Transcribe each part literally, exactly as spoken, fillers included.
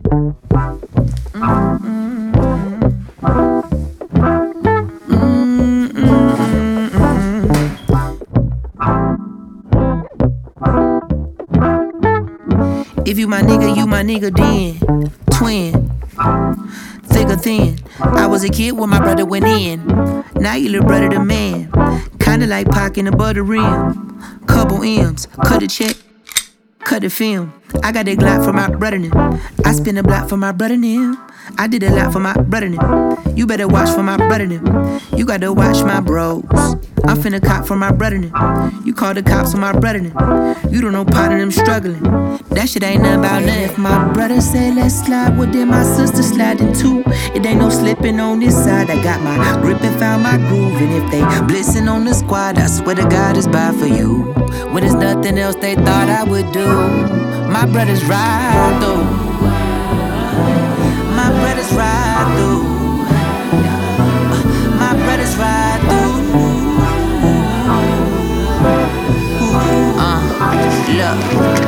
If you my nigga, you my nigga then. Twin, thick or thin. I was a kid when my brother went in. Now you little brother the man. Kinda like Pac in the butter rim. Couple M's, cut a check, cut the film. I got that Glock for my brother now. I spin a block for my brother now. I did a lot for my brother now. You better watch for my brother now. You gotta watch my bros. I'm finna cop for my brother now. You call the cops on my brother now. You don't know part of them struggling. That shit ain't nothing about nothing. If my brother say let's slide, well then my sister sliding too. It ain't no slipping on this side. I got my grip and found my groove. And if they blitzing on the squad, I swear to God it's bad for you. When there's nothing else they thought I would do. My brothers ride through. My brothers ride through. My brothers ride through. Uh, look,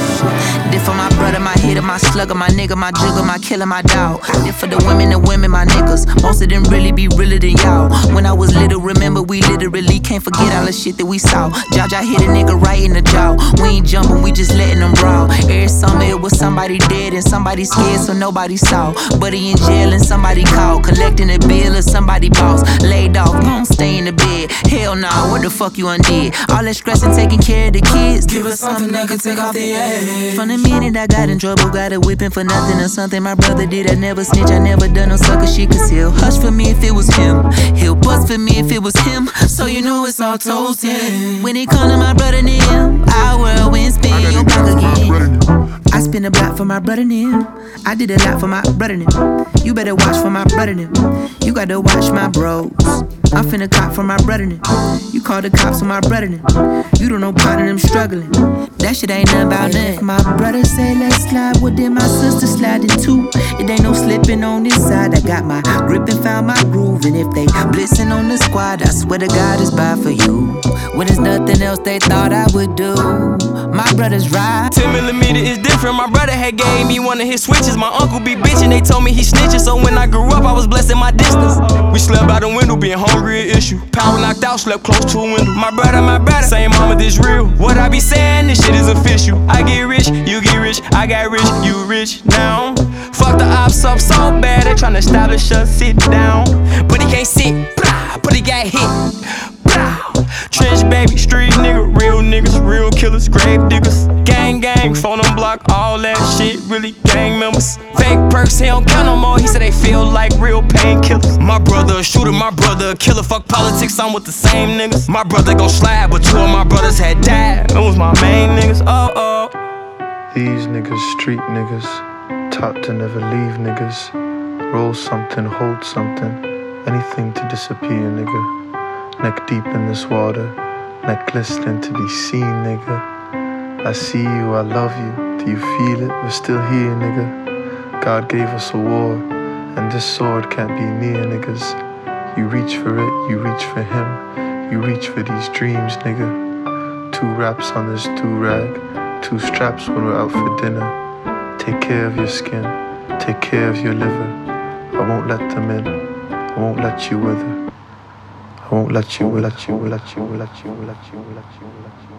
uh, this for my brother, my hitter, my slugger, my nigga, my jugger, my killer, my dog. This for the women, the women, my niggas. Most of them really be realer than y'all. When I was little, remember we literally can't forget all the shit that we saw. Jaja hit a nigga right in the jaw. We ain't jumping, we just letting them brawl. Every summer it was somebody dead and somebody scared, so nobody saw. But he in jail and somebody called, collecting a bill or somebody boss. Laid off, gon' stay in the bed. Hell nah, what the fuck you undid? All that stress and taking care of the kids. Give us something that can take off the edge. From the minute I got in trouble, got a whipping for nothing or something my brother did. I never snitch, I never done no sucker shit. Cause he'll hush for me if it was him. He'll bust for me if it was him. So you know it's all toasting. When it come to my brother Nim, our world win spin your back again. I spin a block for my brother Nim. I did a lot for my brother Nim. You better watch for my brother Nim. You gotta watch my bros. I'm finna cop for my brother Nim. You call the cops on my brother Nim. You don't know part of them struggling. That shit ain't nothing about nothing. My brother say let's slide, well then my sister sliding too. It ain't no slipping on this side. I got my grip and found my groove. And if they blitzing on the squad, I swear to God it's bad for you. When there's nothing else they thought I would do. My brothers ride. ten millimeter is different. My brother had gave me one of his switches. My uncle be bitching, they told me he snitching. So when I grew up, I was blessed in my distance. We slept out the window, being hungry an issue. Power knocked out, slept close to a window. My brother, my brother, same mama, this real. What I be saying, this shit is official. I get rich, you get rich, I got rich, you rich now. Fuck the ops up so bad, they tryna establish us, sit down. But he can't sit, blah, but he got hit, blah. Trench baby, street nigga, real niggas, real killers, grave diggers. Gang gang, phone on block, all that shit, really gang members. Fake perks, he don't count no more, he said they feel like real painkillers. My brother a shooter, my brother a killer, fuck politics, I'm with the same niggas. My brother gon' slide, but two of my brothers had died. It was my main niggas, oh oh. These niggas, street niggas, taught to never leave niggas. Roll something, hold something, anything to disappear, nigga. Neck deep in this water, neck glistening to be seen, nigga. I see you, I love you, do you feel it? We're still here, nigga. God gave us a war, and this sword can't be near, niggas. You reach for it, you reach for him, you reach for these dreams, nigga. Two wraps on this do-rag, two straps when we're out for dinner. Take care of your skin, take care of your liver. I won't let them in, I won't let you wither. I won't let you, let you, let you, let you, let you, let you, let you.